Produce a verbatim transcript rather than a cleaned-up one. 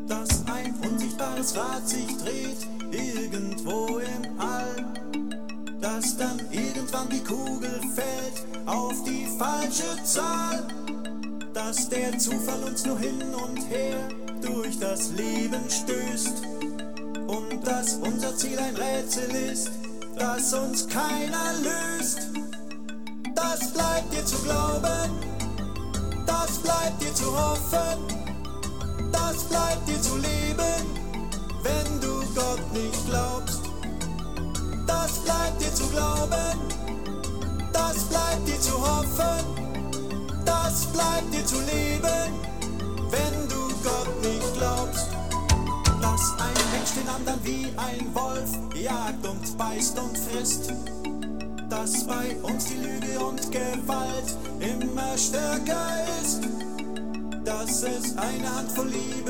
dass ein unsichtbares Rad sich dreht, irgendwo im All, dass dann irgendwann die Kugel fällt auf die falsche Zahl, dass der Zufall uns nur hin und her durch das Leben stößt und dass unser Ziel ein Rätsel ist, das uns keiner löst. Das bleibt dir zu glauben, das bleibt dir zu hoffen, das bleibt dir zu leben, wenn du Gott nicht glaubst. Das bleibt dir zu glauben, das bleibt dir zu hoffen, das bleibt dir zu leben, wenn du Gott nicht glaubst. Dass ein Mensch den anderen wie ein Wolf jagt und beißt und frisst, dass bei uns die Lüge und Gewalt immer stärker ist, dass es eine Handvoll Liebe